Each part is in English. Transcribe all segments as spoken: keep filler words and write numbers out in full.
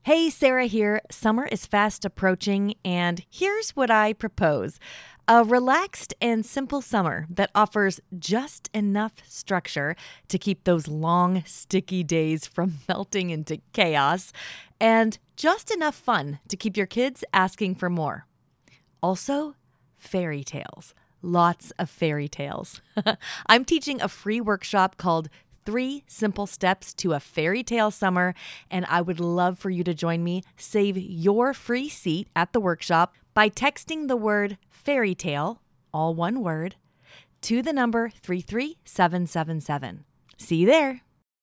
Hey, Sarah here. Summer is fast approaching, and here's what I propose. A relaxed and simple summer that offers just enough structure to keep those long, sticky days from melting into chaos, and just enough fun to keep your kids asking for more. Also, fairy tales. Lots of fairy tales. I'm teaching a free workshop called Three Simple Steps to a Fairy Tale Summer, and I would love for you to join me. Save your free seat at the workshop by texting the word fairy tale, all one word, to the number three three seven seven seven. See you there.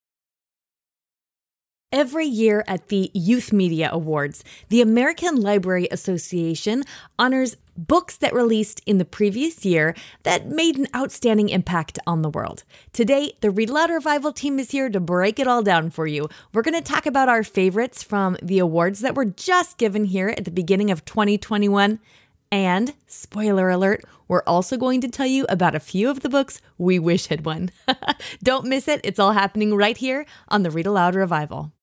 Every year at the Youth Media Awards, the American Library Association honors books that released in the previous year that made an outstanding impact on the world. Today, the Read Aloud Revival team is here to break it all down for you. We're going to talk about our favorites from the awards that were just given here at the beginning of twenty twenty-one. And, spoiler alert, we're also going to tell you about a few of the books we wish had won. Don't miss it. It's all happening right here on the Read Aloud Revival.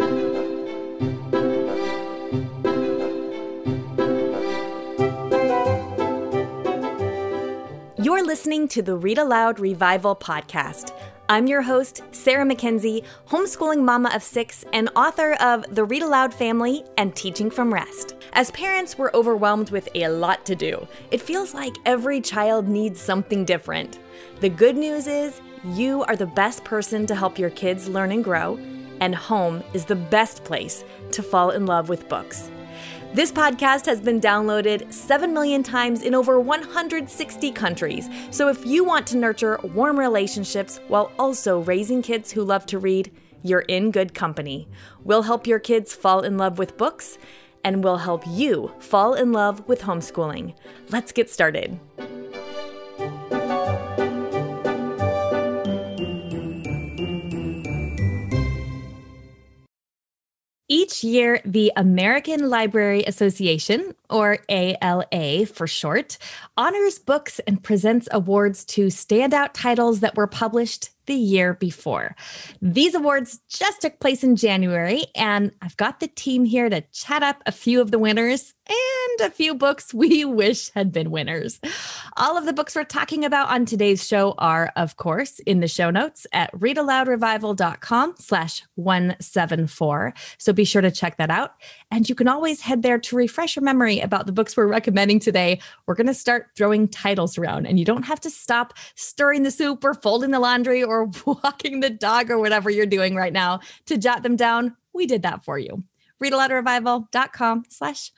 You're listening to the Read Aloud Revival podcast. I'm your host, Sarah Mackenzie, homeschooling mama of six and author of The Read Aloud Family and Teaching from Rest. As parents, we're overwhelmed with a lot to do. It feels like every child needs something different. The good news is you are the best person to help your kids learn and grow, and home is the best place to fall in love with books. This podcast has been downloaded seven million times in over one hundred sixty countries. So if you want to nurture warm relationships while also raising kids who love to read, you're in good company. We'll help your kids fall in love with books, and we'll help you fall in love with homeschooling. Let's get started. Each year, the American Library Association, or A L A for short, honors books and presents awards to standout titles that were published the year before. These awards just took place in January, and I've got the team here to chat up a few of the winners and a few books we wish had been winners. All of the books we're talking about on today's show are, of course, in the show notes at readaloudrevival.com slash 174. So be sure to check that out. And you can always head there to refresh your memory about the books we're recommending today. We're going to start throwing titles around, and you don't have to stop stirring the soup or folding the laundry or walking the dog or whatever you're doing right now to jot them down. We did that for you. readaloudrevival.com slash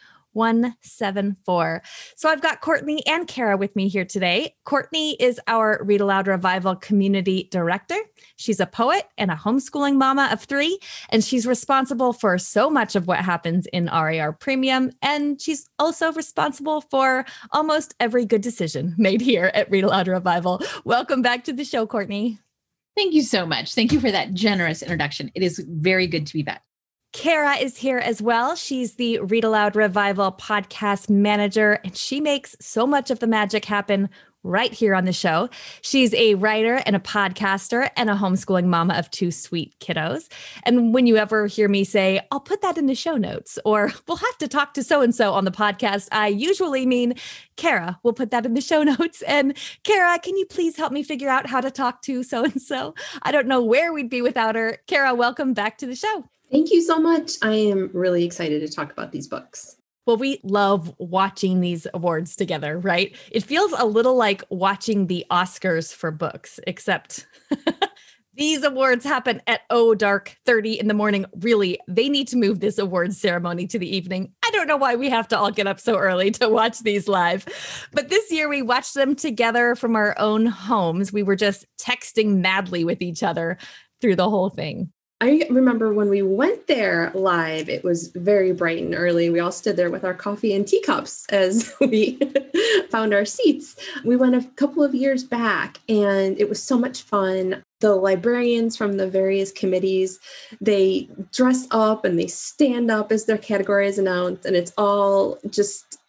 174. So I've got Courtney and Kara with me here today. Courtney is our Read Aloud Revival Community Director. She's a poet and a homeschooling mama of three, and she's responsible for so much of what happens in R A R Premium, and she's also responsible for almost every good decision made here at Read Aloud Revival. Welcome back to the show, Courtney. Thank you so much. Thank you for that generous introduction. It is very good to be back. Kara is here as well. She's the Read Aloud Revival podcast manager, and she makes so much of the magic happen right here on the show. She's a writer and a podcaster and a homeschooling mama of two sweet kiddos. And when you ever hear me say, I'll put that in the show notes, or we'll have to talk to so-and-so on the podcast, I usually mean, Kara, we'll put that in the show notes. And Kara, can you please help me figure out how to talk to so-and-so? I don't know where we'd be without her. Kara, welcome back to the show. Thank you so much. I am really excited to talk about these books. Well, we love watching these awards together, right? It feels a little like watching the Oscars for books, except these awards happen at oh dark thirty in the morning. Really, they need to move this awards ceremony to the evening. I don't know why we have to all get up so early to watch these live. But this year we watched them together from our own homes. We were just texting madly with each other through the whole thing. I remember when we went there live, it was very bright and early. We all stood there with our coffee and teacups as we found our seats. We went a couple of years back, and it was so much fun. The librarians from the various committees, they dress up and they stand up as their category is announced, and it's all just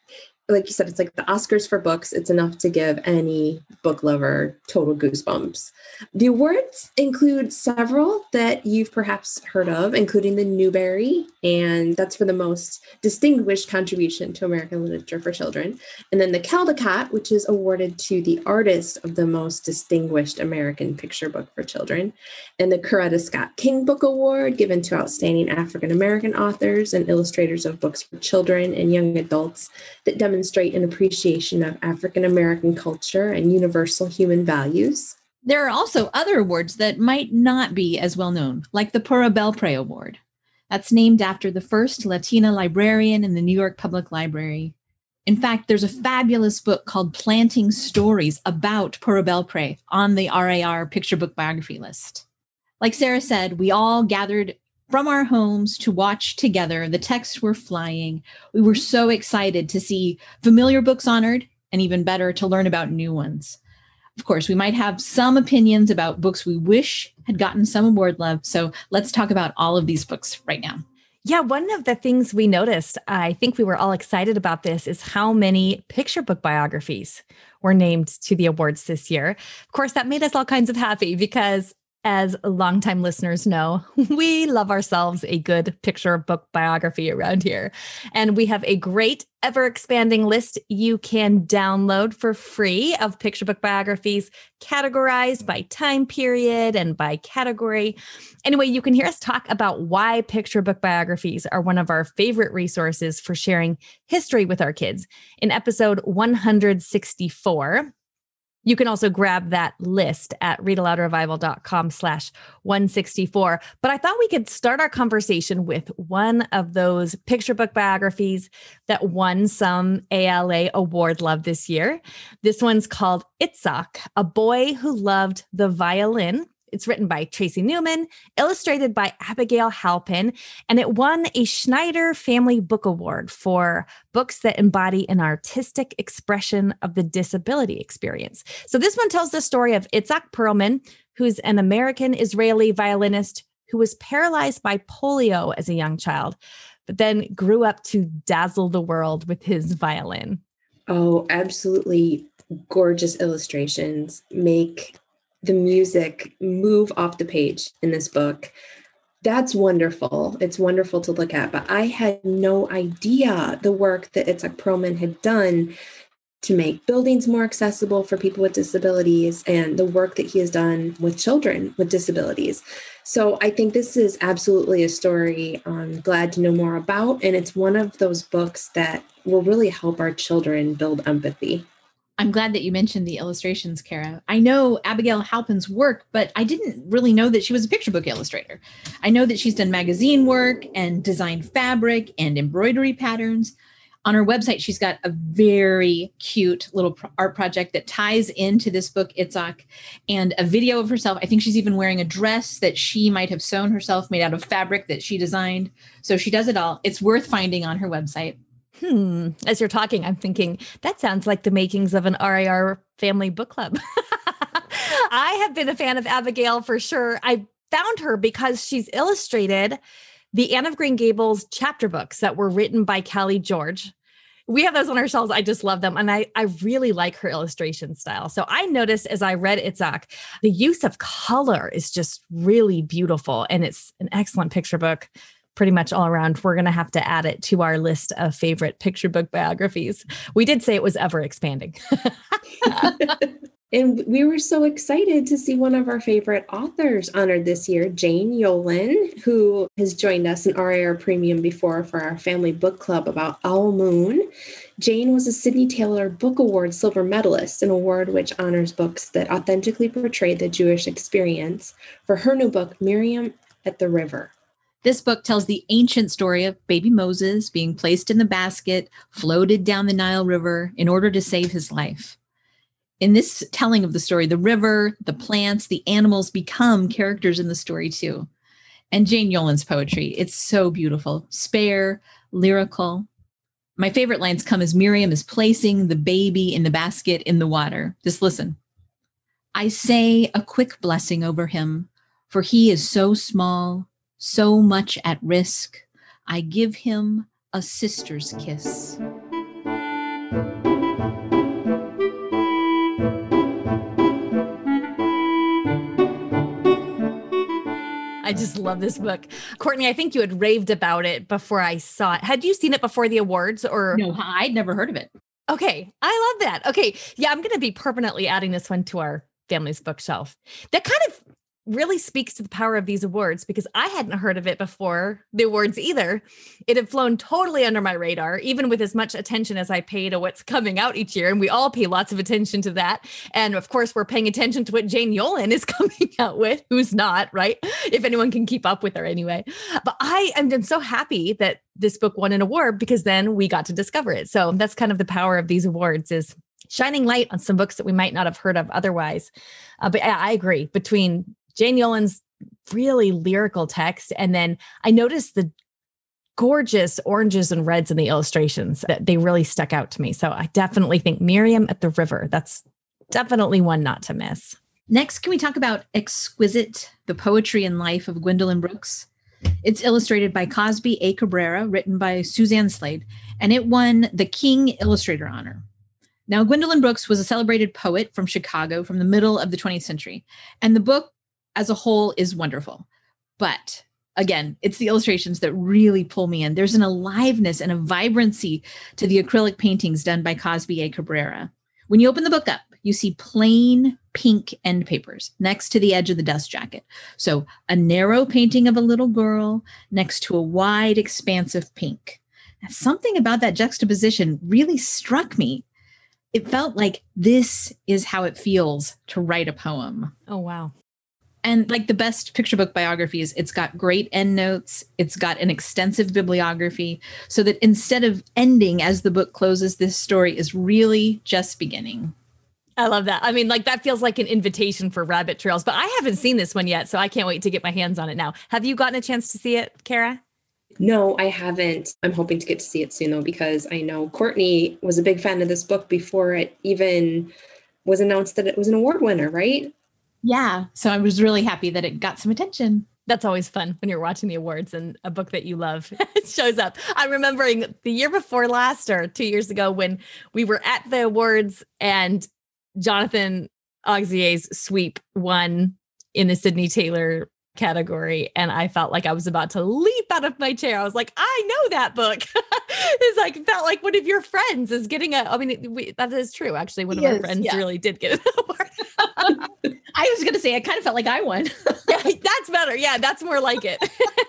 like you said, it's like the Oscars for books. It's enough to give any book lover total goosebumps. The awards include several that you've perhaps heard of, including the Newbery, and that's for the most distinguished contribution to American literature for children. And then the Caldecott, which is awarded to the artist of the most distinguished American picture book for children. And the Coretta Scott King Book Award, given to outstanding African American authors and illustrators of books for children and young adults that demonstrate an appreciation of African American culture and universal human values. There are also other awards that might not be as well known, like the Pura Belpre Award. That's named after the first Latina librarian in the New York Public Library. In fact, there's a fabulous book called Planting Stories about Pura Belpre on the R A R picture book biography list. Like Sarah said, we all gathered from our homes to watch together. The texts were flying. We were so excited to see familiar books honored, and even better, to learn about new ones. Of course, we might have some opinions about books we wish had gotten some award love. So let's talk about all of these books right now. Yeah, one of the things we noticed, I think we were all excited about this, is how many picture book biographies were named to the awards this year. Of course, that made us all kinds of happy because, as longtime listeners know, we love ourselves a good picture book biography around here. And we have a great ever-expanding list you can download for free of picture book biographies categorized by time period and by category. Anyway, you can hear us talk about why picture book biographies are one of our favorite resources for sharing history with our kids in episode one hundred sixty-four. You can also grab that list at readaloudrevival.com slash 164. But I thought we could start our conversation with one of those picture book biographies that won some A L A award love this year. This one's called Itzhak, A Boy Who Loved the Violin. It's written by Tracy Newman, illustrated by Abigail Halpin, and it won a Schneider Family Book Award for books that embody an artistic expression of the disability experience. So this one tells the story of Itzhak Perlman, who's an American-Israeli violinist who was paralyzed by polio as a young child, but then grew up to dazzle the world with his violin. Oh, absolutely gorgeous illustrations make the music move off the page in this book. That's wonderful. It's wonderful to look at, but I had no idea the work that Itzhak Perlman had done to make buildings more accessible for people with disabilities and the work that he has done with children with disabilities. So I think this is absolutely a story I'm glad to know more about. And it's one of those books that will really help our children build empathy. I'm glad that you mentioned the illustrations, Kara. I know Abigail Halpin's work, but I didn't really know that she was a picture book illustrator. I know that she's done magazine work and designed fabric and embroidery patterns. On her website, she's got a very cute little pro- art project that ties into this book, Itzhak, and a video of herself. I think she's even wearing a dress that she might have sewn herself, made out of fabric that she designed. So she does it all. It's worth finding on her website. Hmm. As you're talking, I'm thinking that sounds like the makings of an R A R family book club. I have been a fan of Abigail for sure. I found her because she's illustrated the Anne of Green Gables chapter books that were written by Kelly George. We have those on our shelves. I just love them. And I, I really like her illustration style. So I noticed as I read Itzhak, the use of color is just really beautiful. And it's an excellent picture book. Pretty much all around. We're going to have to add it to our list of favorite picture book biographies. We did say it was ever expanding. And we were so excited to see one of our favorite authors honored this year, Jane Yolen, who has joined us in R A R Premium before for our family book club about Owl Moon. Jane was a Sidney Taylor Book Award silver medalist, an award which honors books that authentically portray the Jewish experience, for her new book, Miriam at the River. This book tells the ancient story of baby Moses being placed in the basket, floated down the Nile River in order to save his life. In this telling of the story, the river, the plants, the animals become characters in the story too. And Jane Yolen's poetry, it's so beautiful, spare, lyrical. My favorite lines come as Miriam is placing the baby in the basket in the water. Just listen. I say a quick blessing over him, for he is so small, so much at risk. I give him a sister's kiss. I just love this book. Courtney, I think you had raved about it before I saw it. Had you seen it before the awards or? No, I'd never heard of it. Okay. I love that. Okay. Yeah, I'm going to be permanently adding this one to our family's bookshelf. That kind of really speaks to the power of these awards because I hadn't heard of it before the awards either. It had flown totally under my radar, even with as much attention as I pay to what's coming out each year. And we all pay lots of attention to that. And of course, we're paying attention to what Jane Yolen is coming out with, who's not, right? If anyone can keep up with her anyway. But I am just so happy that this book won an award because then we got to discover it. So that's kind of the power of these awards is shining light on some books that we might not have heard of otherwise. Uh, but I, I agree between Jane Yolen's really lyrical text. And then I noticed the gorgeous oranges and reds in the illustrations that they really stuck out to me. So I definitely think Miriam at the River, that's definitely one not to miss. Next, can we talk about Exquisite, the poetry and life of Gwendolyn Brooks? It's illustrated by Cosby A. Cabrera, written by Suzanne Slade, and it won the King Illustrator Honor. Now, Gwendolyn Brooks was a celebrated poet from Chicago from the middle of the twentieth century, and the book as a whole is wonderful. But again, it's the illustrations that really pull me in. There's an aliveness and a vibrancy to the acrylic paintings done by Cosby A. Cabrera. When you open the book up, you see plain pink end papers next to the edge of the dust jacket. So a narrow painting of a little girl next to a wide expanse of pink. And something about that juxtaposition really struck me. It felt like this is how it feels to write a poem. Oh, wow. And like the best picture book biographies, it's got great endnotes. It's got an extensive bibliography so that instead of ending as the book closes, this story is really just beginning. I love that. I mean, like that feels like an invitation for rabbit trails, but I haven't seen this one yet, so I can't wait to get my hands on it now. Have you gotten a chance to see it, Kara? No, I haven't. I'm hoping to get to see it soon though, because I know Courtney was a big fan of this book before it even was announced that it was an award winner, right? Yeah. So I was really happy that it got some attention. That's always fun when you're watching the awards and a book that you love shows up. I'm remembering the year before last or two years ago when we were at the awards and Jonathan Auxier's Sweep won in the Sydney Taylor category. And I felt like I was about to leap out of my chair. I was like, I know that book. It's like, felt like one of your friends is getting a, I mean, we, that is true. Actually, one of Yes, our friends yeah. really did get an award. I was going to say, I kind of felt like I won. Yeah, that's better. Yeah, that's more like it.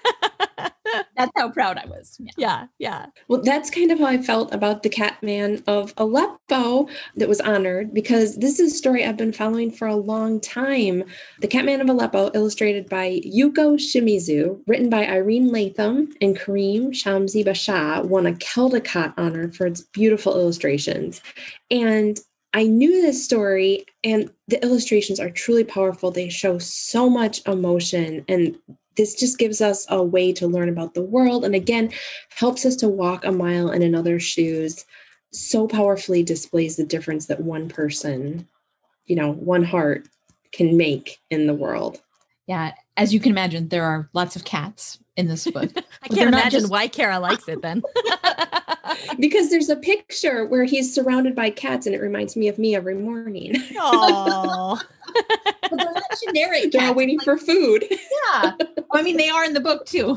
That's how proud I was. Yeah. Yeah, yeah. Well, that's kind of how I felt about the Catman of Aleppo that was honored, because this is a story I've been following for a long time. The Catman of Aleppo, illustrated by Yuko Shimizu, written by Irene Latham and Kareem Shamsi Basha, won a Caldecott honor for its beautiful illustrations. And I knew this story, and the illustrations are truly powerful. They show so much emotion, and this just gives us a way to learn about the world. And again, helps us to walk a mile in another's shoes. So powerfully displays the difference that one person, you know, one heart can make in the world. Yeah. As you can imagine, there are lots of cats in this book. I can't imagine just... why Kara likes it then. Because there's a picture where he's surrounded by cats, and it reminds me of me every morning. Oh, But they're not generic cats. They're all waiting like, for food. Yeah. I mean, they are in the book too.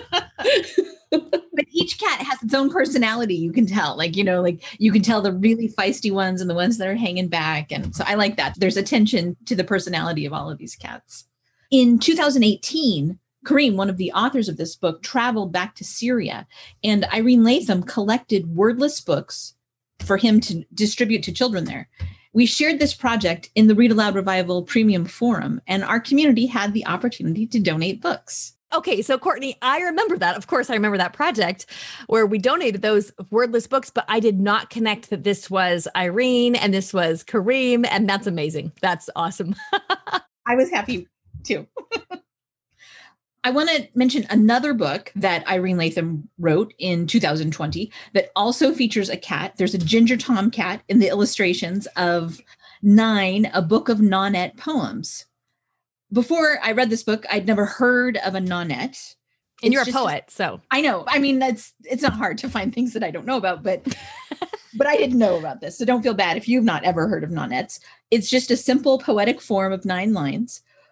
But each cat has its own personality, you can tell. Like, you know, like you can tell the really feisty ones and the ones that are hanging back. And so I like that. There's attention to the personality of all of these cats. In two thousand eighteen, Kareem, one of the authors of this book, traveled back to Syria, and Irene Latham collected wordless books for him to distribute to children there. We shared this project in the Read Aloud Revival Premium Forum, and our community had the opportunity to donate books. Okay, so Courtney, I remember that. Of course, I remember that project where we donated those wordless books, but I did not connect that this was Irene and this was Kareem, and that's amazing. That's awesome. I was happy too. I want to mention another book that Irene Latham wrote in two thousand twenty that also features a cat. There's a ginger tomcat in the illustrations of Nine, a book of nonette poems. Before I read this book, I'd never heard of a nonette. And It's you're a just- poet, so. I know. I mean, that's it's not hard to find things that I don't know about, but but I didn't know about this. So don't feel bad if you've not ever heard of nonettes. It's just a simple poetic form of nine lines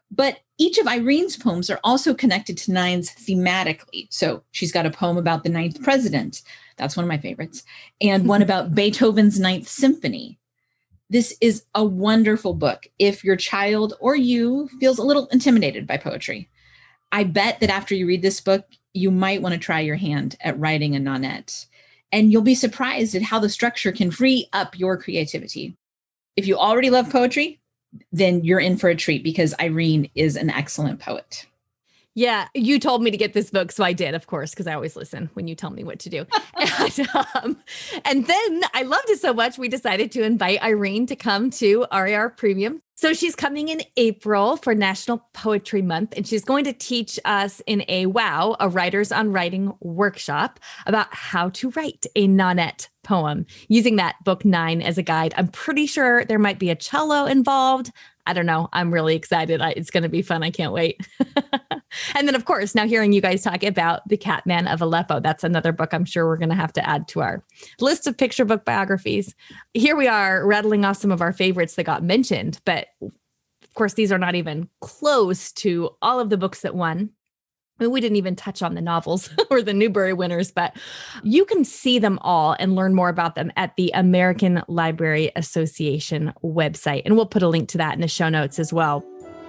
But each of Irene's poems are also connected to Nines thematically. So she's got a poem about the ninth president. That's one of my favorites. And one about Beethoven's Ninth Symphony. This is a wonderful book if your child or you feels a little intimidated by poetry. I bet that after you read this book, you might want to try your hand at writing a nonette. And you'll be surprised at how the structure can free up your creativity. If you already love poetry, then you're in for a treat because Irene is an excellent poet. Yeah, you told me to get this book, so I did, of course, because I always listen when you tell me what to do. and, um, and then I loved it so much, we decided to invite Irene to come to R A R Premium. So she's coming in April for National Poetry Month, and she's going to teach us in a WOW, a Writers on Writing workshop, about how to write a nonette poem, using that book nine as a guide. I'm pretty sure there might be a cello involved. I don't know. I'm really excited. I, it's going to be fun. I can't wait. And then, of course, now hearing you guys talk about The Catman of Aleppo, that's another book I'm sure we're going to have to add to our list of picture book biographies. Here we are rattling off some of our favorites that got mentioned, but of course, these are not even close to all of the books that won. I mean, we didn't even touch on the novels or the Newbery winners, but you can see them all and learn more about them at the American Library Association website. And we'll put a link to that in the show notes as well.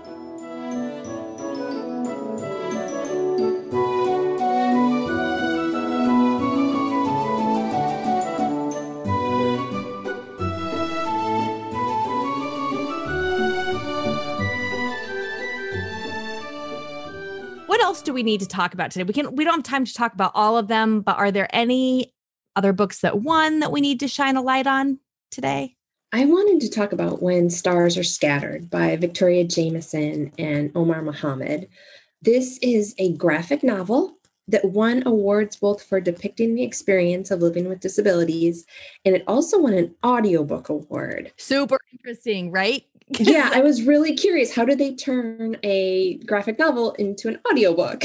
What else do we need to talk about today? We can we don't have time to talk about all of them, but are there any other books that won that we need to shine a light on today? I wanted to talk about When Stars Are Scattered by Victoria Jameson and Omar Mohamed. This is a graphic novel that won awards both for depicting the experience of living with disabilities, and it also won an audiobook award. Super interesting, right? Yeah, I was really curious. How did they turn a graphic novel into an audiobook?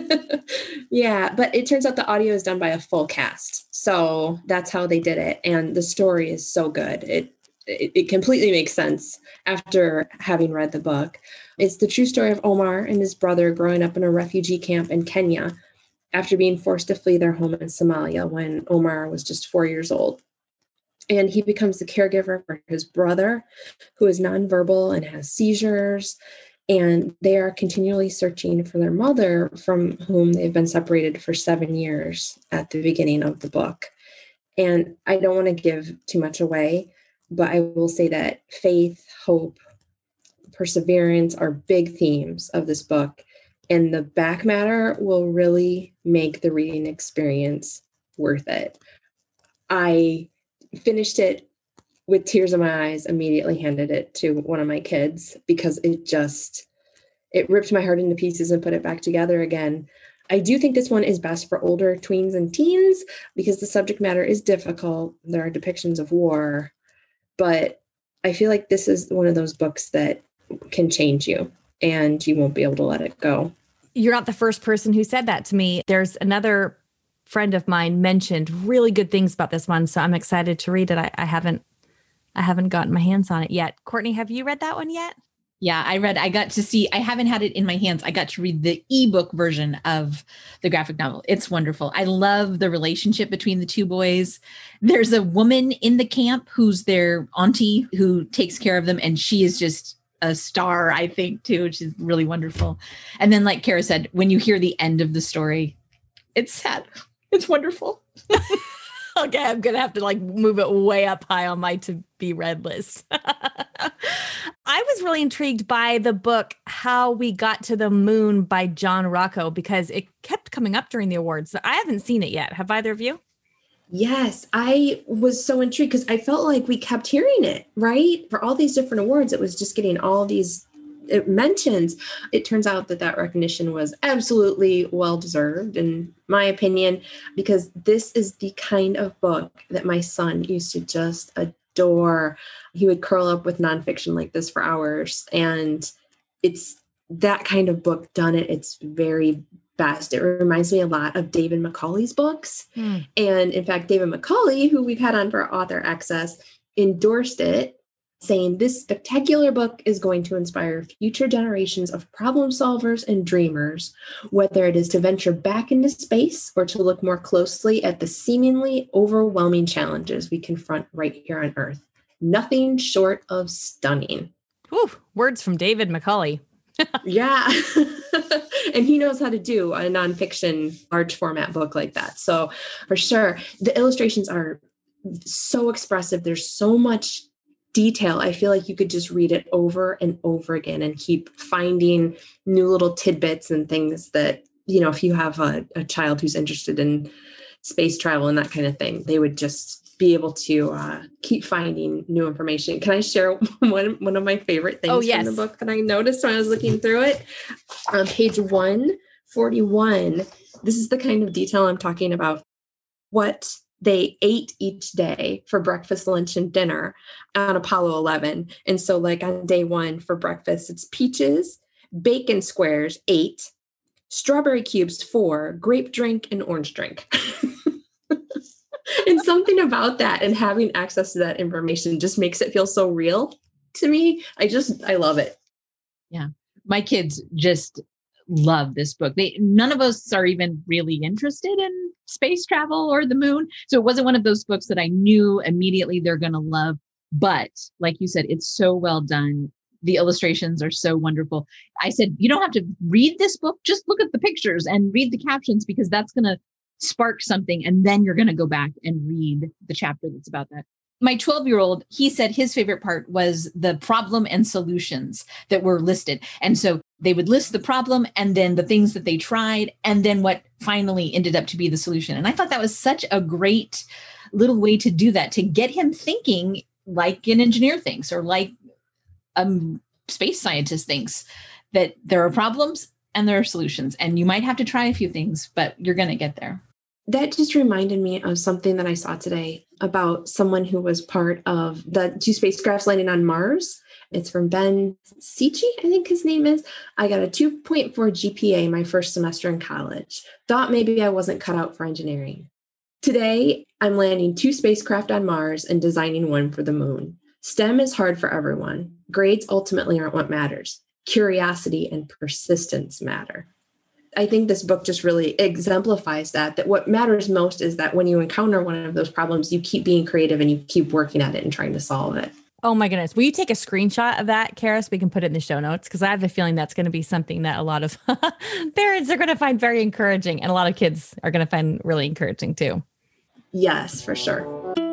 Yeah, but it turns out the audio is done by a full cast. So that's how they did it. And the story is so good. It it, it completely makes sense after having read the book. It's the true story of Omar and his brother growing up in a refugee camp in Kenya after being forced to flee their home in Somalia when Omar was just four years old. And he becomes the caregiver for his brother, who is nonverbal and has seizures. And they are continually searching for their mother, from whom they've been separated for seven years at the beginning of the book. And I don't want to give too much away, but I will say that faith, hope, perseverance are big themes of this book. And the back matter will really make the reading experience worth it. I finished it with tears in my eyes, immediately handed it to one of my kids because it just, it ripped my heart into pieces and put it back together again. I do think this one is best for older tweens and teens because the subject matter is difficult. There are depictions of war, but I feel like this is one of those books that can change you and you won't be able to let it go. You're not the first person who said that to me. There's another friend of mine mentioned really good things about this one, so I'm excited to read it. I, I haven't, I haven't gotten my hands on it yet. Courtney, have you read that one yet? Yeah, I read, I got to see, I haven't had it in my hands. I got to read the ebook version of the graphic novel. It's wonderful. I love the relationship between the two boys. There's a woman in the camp who's their auntie who takes care of them. And she is just a star, I think, too, which is really wonderful. And then, like Kara said, when you hear the end of the story, it's sad. It's wonderful. Okay, I'm going to have to like move it way up high on my to be read list. I was really intrigued by the book, How We Got to the Moon by John Rocco, because it kept coming up during the awards. I haven't seen it yet. Have either of you? Yes, I was so intrigued because I felt like we kept hearing it, right? For all these different awards, it was just getting all these it mentions. It turns out that that recognition was absolutely well-deserved, in my opinion, because this is the kind of book that my son used to just adore. He would curl up with nonfiction like this for hours. And it's that kind of book done at its very best. It reminds me a lot of David Macaulay's books. Mm. And in fact, David Macaulay, who we've had on for Author Access, endorsed it saying this spectacular book is going to inspire future generations of problem solvers and dreamers, whether it is to venture back into space or to look more closely at the seemingly overwhelming challenges we confront right here on Earth. Nothing short of stunning. Whew, words from David Macaulay. Yeah. And he knows how to do a nonfiction large format book like that. So for sure, the illustrations are so expressive. There's so much detail. I feel like you could just read it over and over again and keep finding new little tidbits and things that, you know, if you have a, a child who's interested in space travel and that kind of thing, they would just be able to uh, keep finding new information. Can I share one, one of my favorite things oh, yes. from the book that I noticed when I was looking through it? On page one forty-one, this is the kind of detail I'm talking about. What they ate each day for breakfast, lunch, and dinner on Apollo eleven. And so like on day one for breakfast, it's peaches, bacon squares, eight, strawberry cubes, four, grape drink, and orange drink. And something about that and having access to that information just makes it feel so real to me. I just, I love it. Yeah. My kids just love this book. They, none of us are even really interested in space travel or the moon. So it wasn't one of those books that I knew immediately they're going to love. But like you said, it's so well done. The illustrations are so wonderful. I said, you don't have to read this book. Just look at the pictures and read the captions, because that's going to spark something. And then you're going to go back and read the chapter that's about that. My twelve year old, he said his favorite part was the problem and solutions that were listed. And so they would list the problem and then the things that they tried and then what finally ended up to be the solution. And I thought that was such a great little way to do that, to get him thinking like an engineer thinks, or like a space scientist thinks, that there are problems and there are solutions. And you might have to try a few things, but you're going to get there. That just reminded me of something that I saw today about someone who was part of the two spacecrafts landing on Mars. It's from Ben Sichi, I think his name is. I got a two point four G P A my first semester in college. Thought maybe I wasn't cut out for engineering. Today, I'm landing two spacecraft on Mars and designing one for the moon. STEM is hard for everyone. Grades ultimately aren't what matters. Curiosity and persistence matter. I think this book just really exemplifies that, that what matters most is that when you encounter one of those problems, you keep being creative and you keep working at it and trying to solve it. Oh my goodness. Will you take a screenshot of that, Kara, so we can put it in the show notes? Because I have a feeling that's going to be something that a lot of parents are going to find very encouraging, and a lot of kids are going to find really encouraging too. Yes, for sure.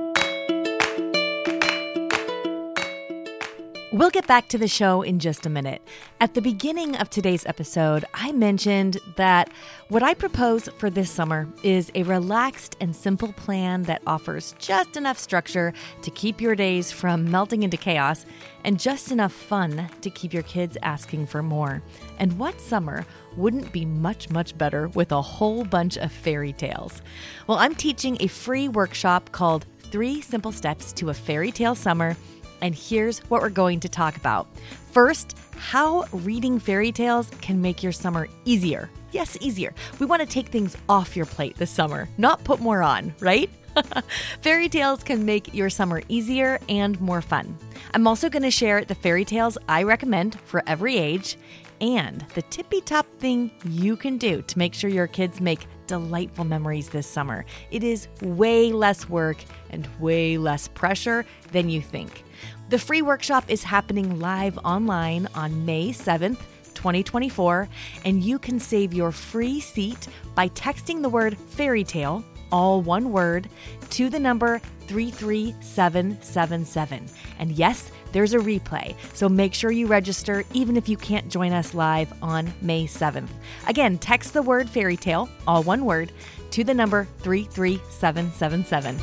We'll get back to the show in just a minute. At the beginning of today's episode, I mentioned that what I propose for this summer is a relaxed and simple plan that offers just enough structure to keep your days from melting into chaos and just enough fun to keep your kids asking for more. And what summer wouldn't be much, much better with a whole bunch of fairy tales? Well, I'm teaching a free workshop called Three Simple Steps to a Fairy Tale Summer. And here's what we're going to talk about. First, how reading fairy tales can make your summer easier. Yes, easier. We want to take things off your plate this summer, not put more on, right? Fairy tales can make your summer easier and more fun. I'm also going to share the fairy tales I recommend for every age and the tippy-top thing you can do to make sure your kids make delightful memories this summer. It is way less work and way less pressure than you think. The free workshop is happening live online on May seventh, twenty twenty-four, and you can save your free seat by texting the word fairy tale, all one word, to the number three three seven seven seven. And yes, there's a replay, so make sure you register even if you can't join us live on May seventh. Again, text the word fairy tale, all one word, to the number three three seven seven seven.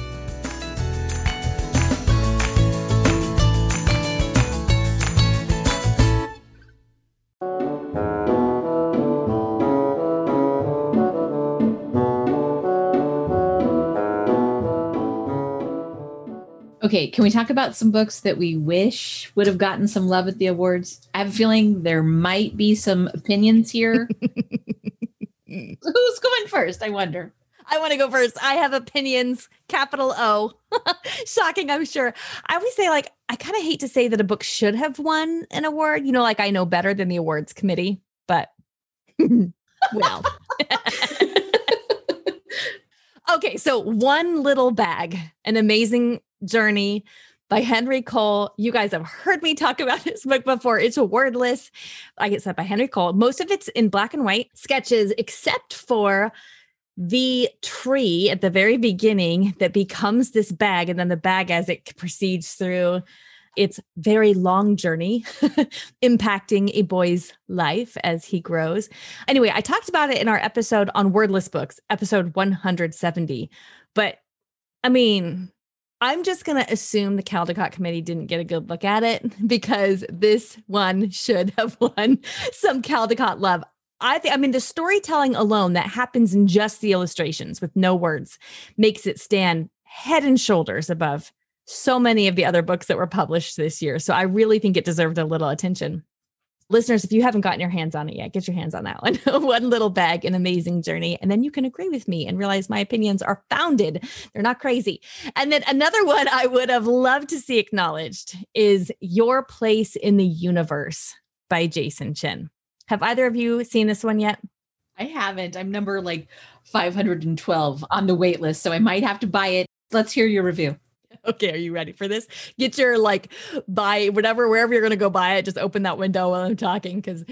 Okay, can we talk about some books that we wish would have gotten some love at the awards? I have a feeling there might be some opinions here. Who's going first, I wonder? I want to go first. I have opinions, capital O. Shocking, I'm sure. I always say, like, I kind of hate to say that a book should have won an award. You know, like I know better than the awards committee, but well. Okay, so One Little Bag, An Amazing Journey by Henry Cole. You guys have heard me talk about this book before. It's a wordless, like I said, by Henry Cole. Most of it's in black and white sketches, except for the tree at the very beginning that becomes this bag. And then the bag, as it proceeds through its very long journey, impacting a boy's life as he grows. Anyway, I talked about it in our episode on wordless books, episode one hundred seventy. But I mean, I'm just going to assume the Caldecott Committee didn't get a good look at it, because this one should have won some Caldecott love. I think, I mean, the storytelling alone that happens in just the illustrations with no words makes it stand head and shoulders above so many of the other books that were published this year. So I really think it deserved a little attention. Listeners, if you haven't gotten your hands on it yet, get your hands on that one. One Little Bag, An Amazing Journey. And then you can agree with me and realize my opinions are founded. They're not crazy. And then another one I would have loved to see acknowledged is Your Place in the Universe by Jason Chin. Have either of you seen this one yet? I haven't. I'm number like five hundred twelve on the wait list, so I might have to buy it. Let's hear your review. Okay, are you ready for this? Get your like buy whatever, wherever you're going to go buy it. Just open that window while I'm talking, because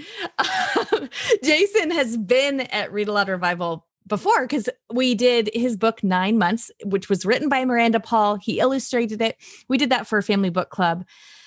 um, Jason has been at Read Aloud Revival before, because we did his book Nine Months, which was written by Miranda Paul. He illustrated it. We did that for a family book club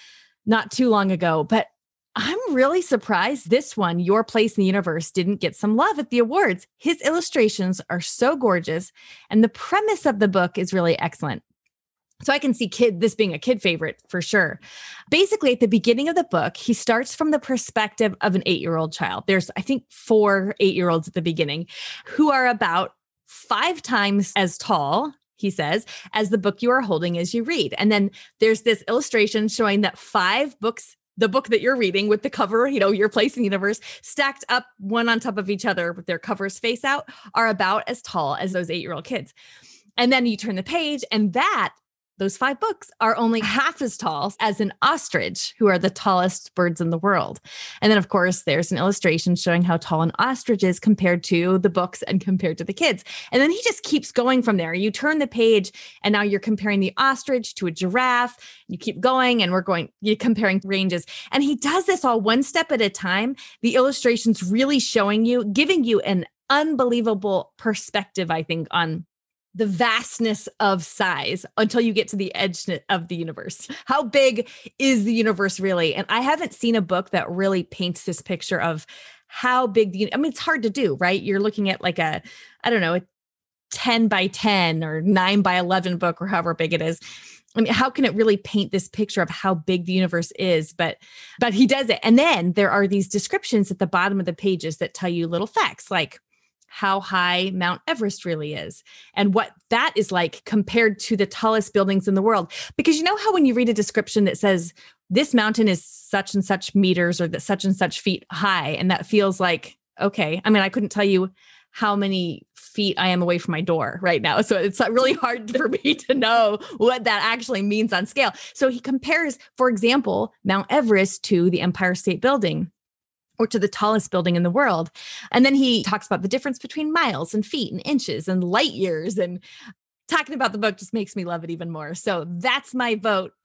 not too long ago, but I'm really surprised this one, Your Place in the Universe, didn't get some love at the awards. His illustrations are so gorgeous, and the premise of the book is really excellent. So I can see kid this being a kid favorite for sure. Basically, at the beginning of the book, he starts from the perspective of an eight-year-old child. There's, I think, four eight-year-olds at the beginning who are about five times as tall, he says, as the book you are holding as you read. And then there's this illustration showing that five books, the book that you're reading with the cover, you know, Your Place in the Universe, stacked up one on top of each other with their covers face out, are about as tall as those eight-year-old kids. And then you turn the page, and that those five books are only half as tall as an ostrich, who are the tallest birds in the world. And then, of course, there's an illustration showing how tall an ostrich is compared to the books and compared to the kids. And then he just keeps going from there. You turn the page, and now you're comparing the ostrich to a giraffe. You keep going, and we're going, you're comparing ranges. And he does this all one step at a time. The illustrations really showing you, giving you an unbelievable perspective, I think, on the vastness of size until you get to the edge of the universe. How big is the universe really? And I haven't seen a book that really paints this picture of how big the, I mean, it's hard to do, right? You're looking at like a, I don't know, a ten by ten or nine by eleven book or however big it is. I mean, how can it really paint this picture of how big the universe is? But, but he does it. And then there are these descriptions at the bottom of the pages that tell you little facts, like how high Mount Everest really is and what that is like compared to the tallest buildings in the world. Because you know how when you read a description that says this mountain is such and such meters or that such and such feet high, and that feels like, okay, I mean, I couldn't tell you how many feet I am away from my door right now. So it's really hard for me to know what that actually means on scale. So he compares, for example, Mount Everest to the Empire State Building, or to the tallest building in the world. And then he talks about the difference between miles and feet and inches and light years. And talking about the book just makes me love it even more. So that's my vote.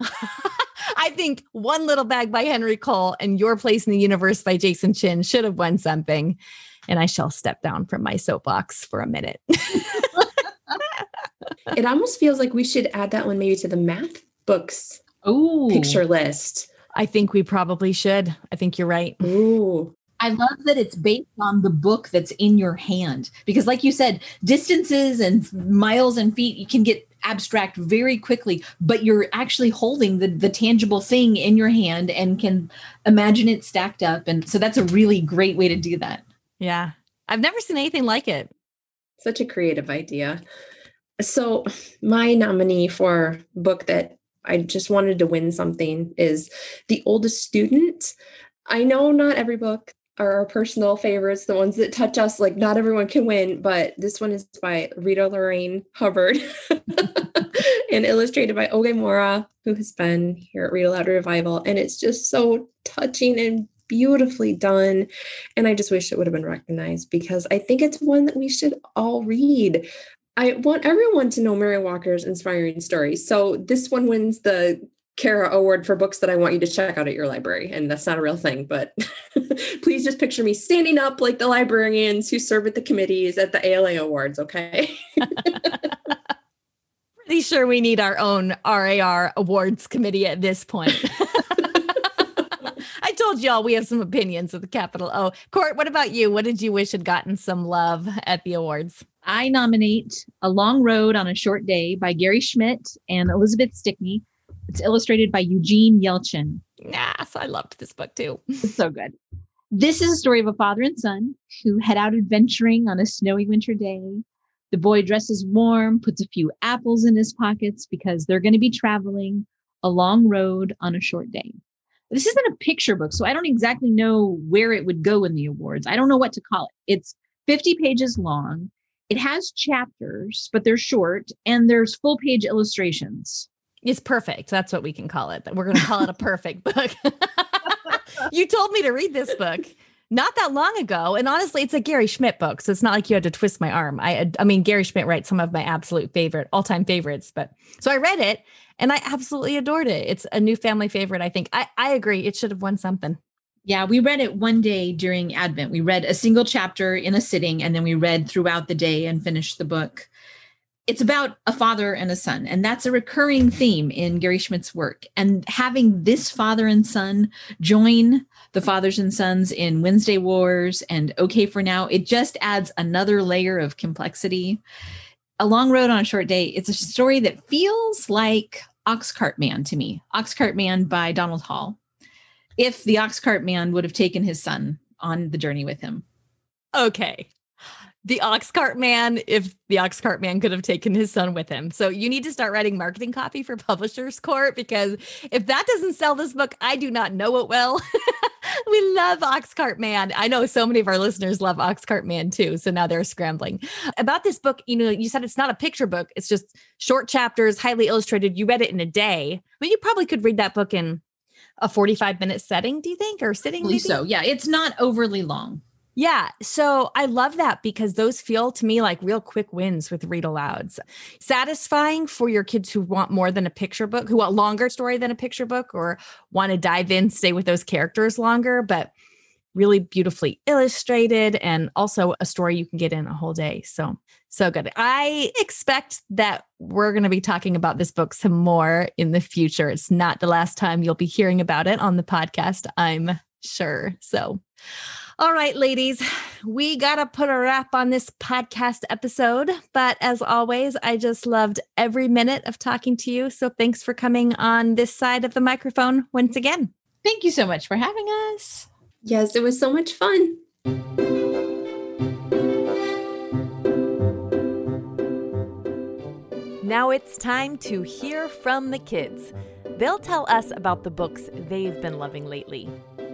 I think One Little Bag by Henry Cole and Your Place in the Universe by Jason Chin should have won something. And I shall step down from my soapbox for a minute. It almost feels like we should add that one maybe to the math books Ooh. picture list. I think we probably should. I think you're right. Ooh. I love that it's based on the book that's in your hand. Because like you said, distances and miles and feet, you can get abstract very quickly, but you're actually holding the, the tangible thing in your hand and can imagine it stacked up. And so that's a really great way to do that. Yeah. I've never seen anything like it. Such a creative idea. So my nominee for book that I just wanted to win something is The Oldest Student. I know not every book are our personal favorites, the ones that touch us, like not everyone can win, but this one is by Rita Lorraine Hubbard. and illustrated by Oge Mora, who has been here at Read Aloud Revival. And it's just so touching and beautifully done. And I just wish it would have been recognized because I think it's one that we should all read. I want everyone to know Mary Walker's inspiring stories. So this one wins the Kara Award for books that I want you to check out at your library. And that's not a real thing, but please just picture me standing up like the librarians who serve at the committees at the A L A Awards, okay? Pretty sure we need our own R A R Awards committee at this point. I told y'all we have some opinions with the capital O. Court, what about you? What did you wish had gotten some love at the awards? I nominate A Long Road on a Short Day by Gary Schmidt and Elizabeth Stickney. It's illustrated by Eugene Yelchin. Yes, I loved this book too. It's so good. This is a story of a father and son who head out adventuring on a snowy winter day. The boy dresses warm, puts a few apples in his pockets because they're going to be traveling a long road on a short day. This isn't a picture book, so I don't exactly know where it would go in the awards. I don't know what to call it. It's fifty pages long. It has chapters, but they're short, and there's full page illustrations. It's perfect. That's what we can call it. We're going to call it a perfect book. You told me to read this book not that long ago. And honestly, it's a Gary Schmidt book. So it's not like you had to twist my arm. I I mean, Gary Schmidt writes some of my absolute favorite, all-time favorites. But so I read it and I absolutely adored it. It's a new family favorite, I think. I, I agree. It should have won something. Yeah, we read it one day during Advent. We read a single chapter in a sitting, and then we read throughout the day and finished the book. It's about a father and a son, and that's a recurring theme in Gary Schmidt's work. And having this father and son join the fathers and sons in Wednesday Wars and Okay for Now, it just adds another layer of complexity. A Long Road on a Short Day, it's a story that feels like Oxcart Man to me. Oxcart Man by Donald Hall. If the Oxcart Man would have taken his son on the journey with him. Okay. The Oxcart Man, if the Oxcart Man could have taken his son with him. So you need to start writing marketing copy for Publishers Court, because if that doesn't sell this book, I do not know it well. We love Oxcart Man. I know so many of our listeners love Oxcart Man too. So now they're scrambling. About this book, you know, you said it's not a picture book. It's just short chapters, highly illustrated. You read it in a day, but you probably could read that book in a forty-five minute setting, do you think? Or sitting? Maybe? So yeah, it's not overly long. Yeah. So I love that because those feel to me like real quick wins with read alouds. Satisfying for your kids who want more than a picture book, who want longer story than a picture book, or want to dive in, stay with those characters longer, but really beautifully illustrated, and also a story you can get in a whole day. So, so good. I expect that we're going to be talking about this book some more in the future. It's not the last time you'll be hearing about it on the podcast, I'm sure. So, all right, ladies, we got to put a wrap on this podcast episode. But as always, I just loved every minute of talking to you. So thanks for coming on this side of the microphone once again. Thank you so much for having us. Yes, it was so much fun. Now it's time to hear from the kids. They'll tell us about the books they've been loving lately.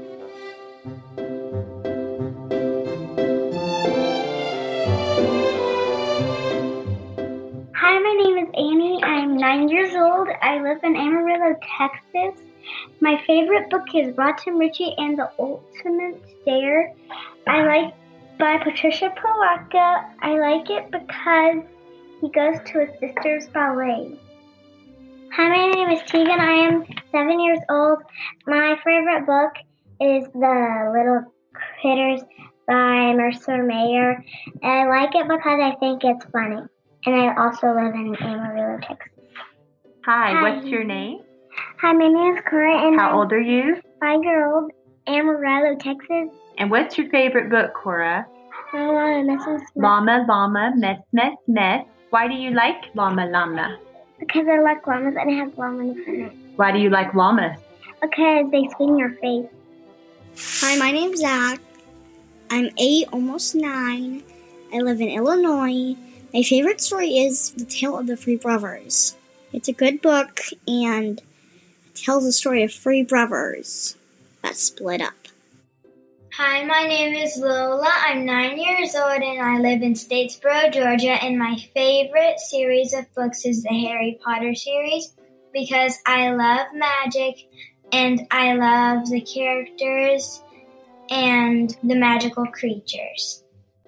Hi, my name is Annie. I'm nine years old. I live in Amarillo, Texas. My favorite book is Rotten Richie and the Ultimate Dare. I like by Patricia Polacca. I like it because he goes to his sister's ballet. Hi, my name is Tegan. I am seven years old. My favorite book is The Little Critters by Mercer Mayer. And I like it because I think it's funny. And I also live in Amarillo, Texas. Hi, Hi. What's your name? Hi, my name is Cora, and How I'm old are you? five-year-old, Amarillo, Texas. And what's your favorite book, Cora? Llama, Mess, Mess, Mess. Llama, Llama, Mess, Mess, Mess. Why do you like Llama, Llama? Because I like llamas and it has llamas in it. Why do you like llamas? Because they swing your face. Hi, my name's Zach. I'm eight, almost nine. I live in Illinois. My favorite story is The Tale of the Three Brothers. It's a good book, and it tells the story of three brothers that split up. Hi, my name is Lola. I'm nine years old and I live in Statesboro, Georgia. And my favorite series of books is the Harry Potter series because I love magic and I love the characters and the magical creatures.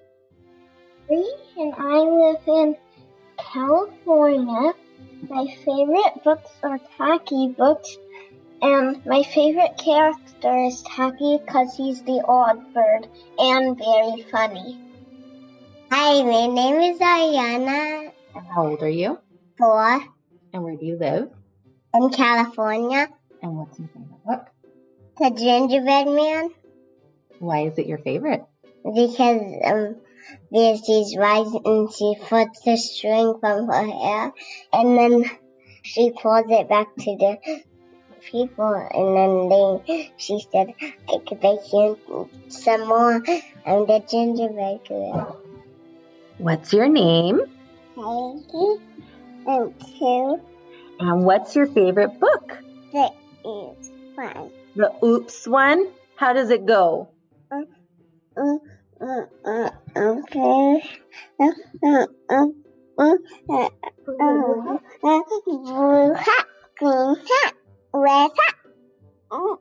And I live in California. My favorite books are Taki books, and my favorite character is Taki because he's the odd bird and very funny. Hi, my name is Ayana. And how old are you? Four. And where do you live? In California. And what's your favorite book? The Gingerbread Man. Why is it your favorite? Because um, there's these rides and she puts the string from her hair and then she pulls it back to the people and then they, she said, I could bake you some more. I'm the gingerbread girl. What's your name? Heidi and two. And what's your favorite book? The Oops one. The Oops one? How does it go? Uh, uh, uh, uh, okay. Uh, uh, uh, uh, uh, uh, uh, blue hat, green hat, red hat. Oh.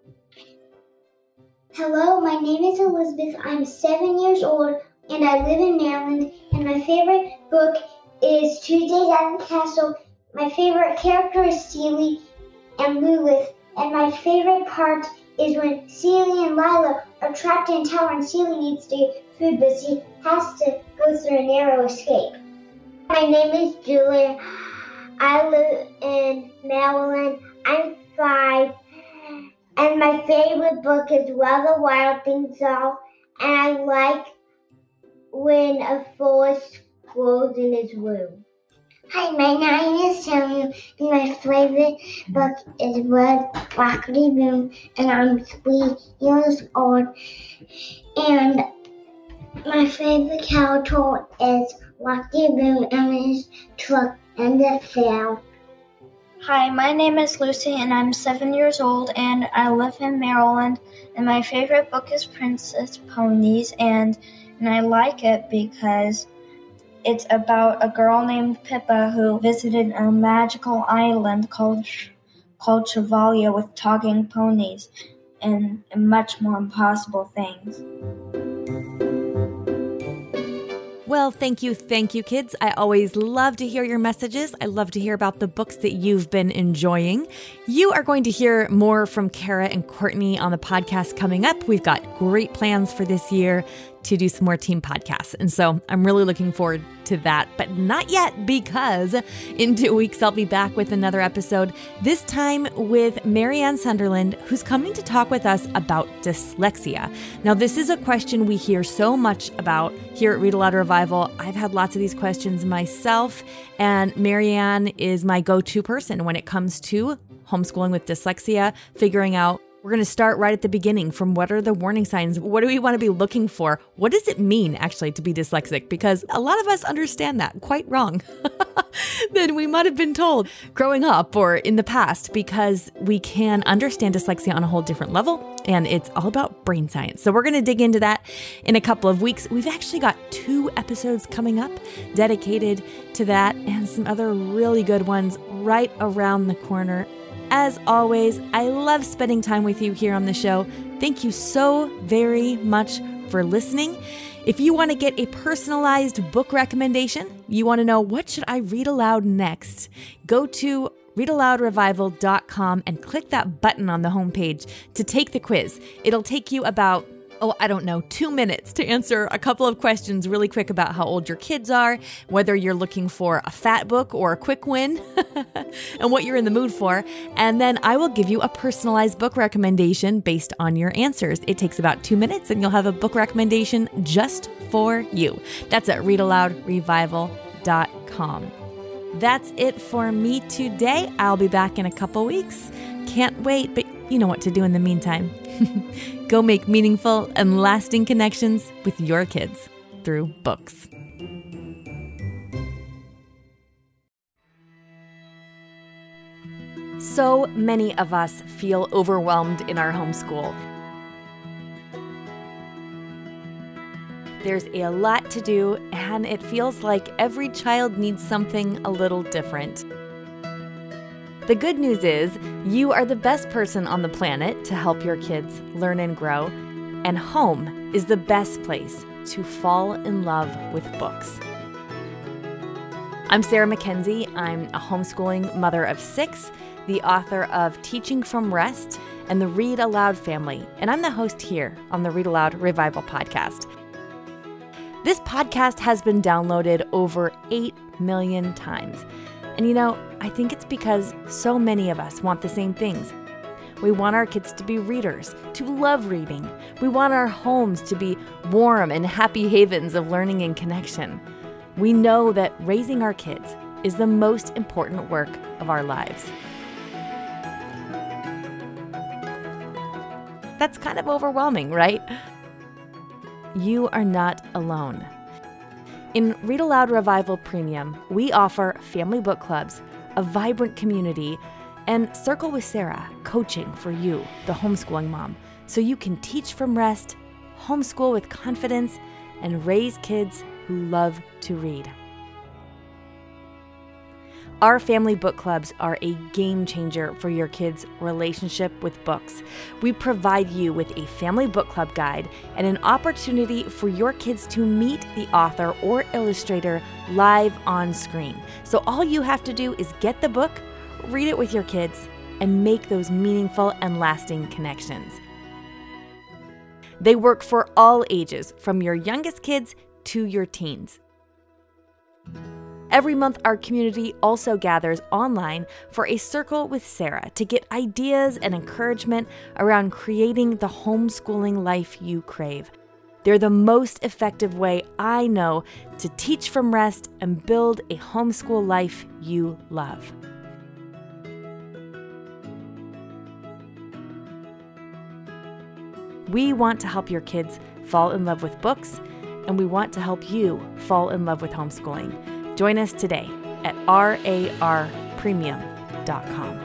Hello, my name is Elizabeth. I'm seven years old and I live in Maryland. And my favorite book is Tuesdays at the Castle. My favorite character is Celie and Lilith. And my favorite part is when Celie and Lila are trapped in a tower and Celie needs to get food, but she has to go through a narrow escape. My name is Julia. I live in Maryland. I'm five. And my favorite book is Where the Wild Things Are. And I like when a forest grows in its womb. Hi, my name is Samuel, and my favorite book is Red Broccoli Boom, and I'm three years old. And my favorite character is Rocky Boom and his truck and the fail. Hi, my name is Lucy and I'm seven years old and I live in Maryland. And my favorite book is Princess Ponies, and, and I like it because it's about a girl named Pippa who visited a magical island called called Chevalier with talking ponies and, and much more impossible things. Well, thank you, thank you, kids. I always love to hear your messages. I love to hear about the books that you've been enjoying. You are going to hear more from Kara and Courtney on the podcast coming up. We've got great plans for this year to do some more team podcasts. And so I'm really looking forward to that, but not yet, because in two weeks, I'll be back with another episode, this time with Marianne Sunderland, who's coming to talk with us about dyslexia. Now, this is a question we hear so much about here at Read Aloud Revival. I've had lots of these questions myself, and Marianne is my go-to person when it comes to homeschooling with dyslexia, figuring out. We're going to start right at the beginning from what are the warning signs? What do we want to be looking for? What does it mean actually to be dyslexic? Because a lot of us understand that quite wrong than we might have been told growing up or in the past, because we can understand dyslexia on a whole different level, and it's all about brain science. So we're going to dig into that in a couple of weeks. We've actually got two episodes coming up dedicated to that and some other really good ones right around the corner. As always, I love spending time with you here on the show. Thank you so very much for listening. If you want to get a personalized book recommendation, you want to know what should I read aloud next, go to read aloud revival dot com and click that button on the homepage to take the quiz. It'll take you about Oh, I don't know, two minutes to answer a couple of questions really quick about how old your kids are, whether you're looking for a fat book or a quick win, and what you're in the mood for. And then I will give you a personalized book recommendation based on your answers. It takes about two minutes and you'll have a book recommendation just for you. That's at read aloud revival dot com. That's it for me today. I'll be back in a couple weeks. Can't wait, but you know what to do in the meantime. Go make meaningful and lasting connections with your kids through books. So many of us feel overwhelmed in our homeschool. There's a lot to do, and it feels like every child needs something a little different. The good news is you are the best person on the planet to help your kids learn and grow, and home is the best place to fall in love with books. I'm Sarah Mackenzie. I'm a homeschooling mother of six, the author of Teaching from Rest and the Read Aloud Family, and I'm the host here on the Read Aloud Revival podcast. This podcast has been downloaded over eight million times. And you know, I think it's because so many of us want the same things. We want our kids to be readers, to love reading. We want our homes to be warm and happy havens of learning and connection. We know that raising our kids is the most important work of our lives. That's kind of overwhelming, right? You are not alone. In Read Aloud Revival Premium, we offer family book clubs, a vibrant community, and Circle with Sarah, coaching for you, the homeschooling mom, so you can teach from rest, homeschool with confidence, and raise kids who love to read. Our family book clubs are a game changer for your kids' relationship with books. We provide you with a family book club guide and an opportunity for your kids to meet the author or illustrator live on screen. So all you have to do is get the book, read it with your kids, and make those meaningful and lasting connections. They work for all ages, from your youngest kids to your teens. Every month, our community also gathers online for a Circle with Sarah to get ideas and encouragement around creating the homeschooling life you crave. They're the most effective way I know to teach from rest and build a homeschool life you love. We want to help your kids fall in love with books, and we want to help you fall in love with homeschooling. Join us today at R A R premium dot com.